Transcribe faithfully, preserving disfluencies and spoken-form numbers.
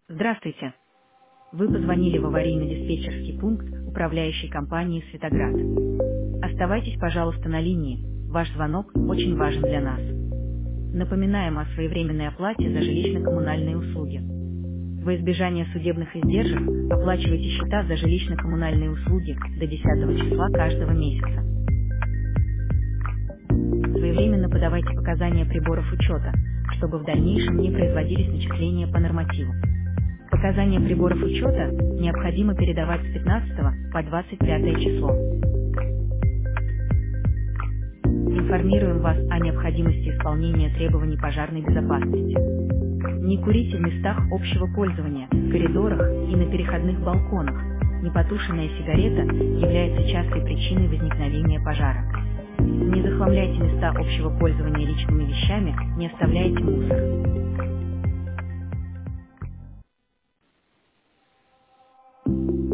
Здравствуйте. Вы позвонили в аварийно-диспетчерский пункт управляющей компании «Светоград». Оставайтесь, пожалуйста, на линии. Ваш звонок очень важен для нас. Напоминаем о своевременной оплате за жилищно-коммунальные услуги. Во избежание судебных издержек оплачивайте счета за жилищно-коммунальные услуги до десятого числа каждого месяца. Своевременно подавайте показания приборов учета, чтобы в дальнейшем не производились начисления по нормативу. Показания приборов учета необходимо передавать с пятнадцатого по двадцать пятое число. Информируем вас о необходимости исполнения требований пожарной безопасности. Не курите в местах общего пользования, коридорах и на переходных балконах. Непотушенная сигарета является частой причиной возникновения пожара. Не захламляйте места общего пользования личными вещами, не оставляйте мусор.